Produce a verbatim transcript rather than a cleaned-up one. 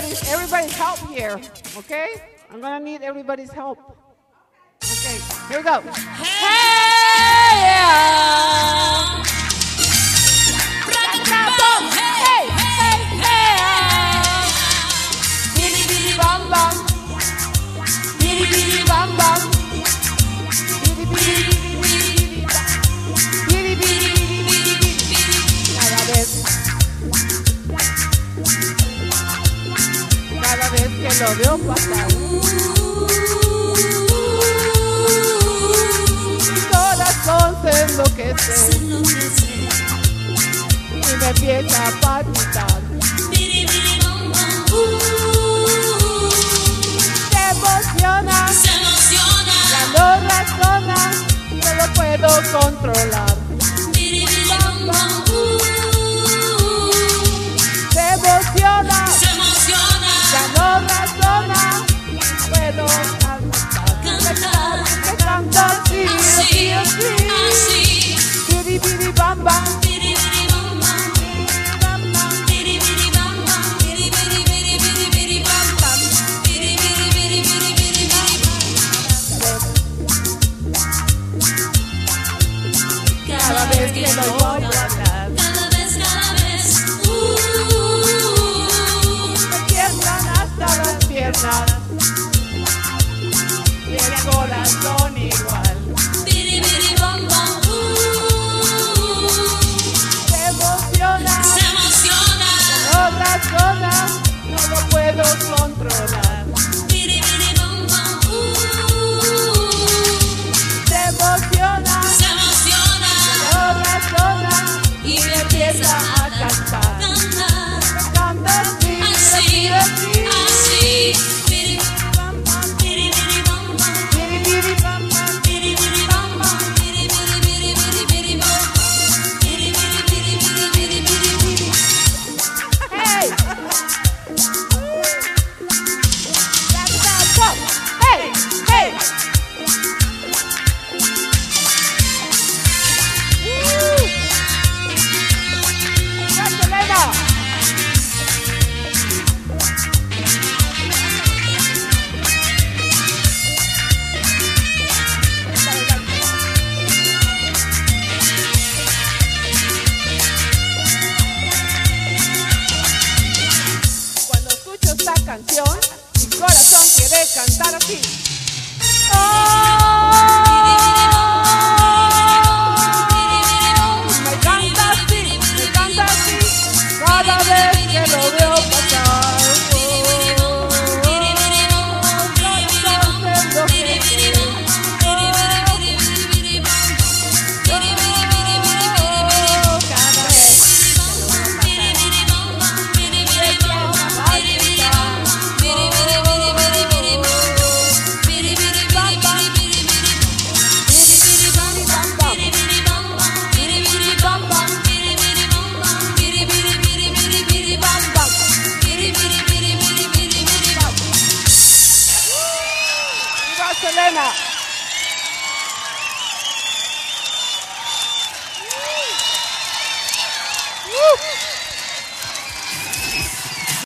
everybody's everybody's help here. Okay, I'm gonna need everybody's help. Okay, here we go. Hey, yeah. Hey, hey, hey. Bidi bidi bam bam. Bidi bidi bam bam. Bidi bidi bidi bidi bidi bidi bidi. Cada vez, cada vez que lo veo pasar, mi corazón se enloquece y me empieza a palpitar. Se emociona, Se emociona, ya no razona, no lo puedo controlar. Se emociona, se emociona, ya no razona, puedo cantar. Cantar. Me canta así, así, así, así. así. Bidi bidi bam bam. Bidi bidi bam bam, Bam bam. bidi bidi bam bam, bidi bidi bidi bidi bidi bam bam, bidi bidi bidi bidi bidi bidi. Cada vez que lo voy a hablar, cada vez, cada vez, uh, me tiemblan hasta las piernas y el corazón igual. bidi bidi bam bam, uh, Se emociona, se emociona, no razona, no lo puedo controlar. bidi bidi bam bam, uh, Se emociona, se emociona no razona y y empieza a cantar. cantar. Me canta así, Así, así, así. así, bidi Bam bam, bidi bidi bam bam, bidi bidi bam bam. bidi bidi bam bam, bidi bidi bidi bidi bidi bam bam, bidi bidi bidi bidi bidi bidi bidi. Hey! That's that pop. Hey! Hey! Woo! That's Elena. Cuando escucho esta canción, mi corazón quiere cantar así. Oh, me canta así, me canta así, cada vez que lo veo pasar. Oh, corazón se enloquece. Oh, cada vez que lo veo pasar. Selena.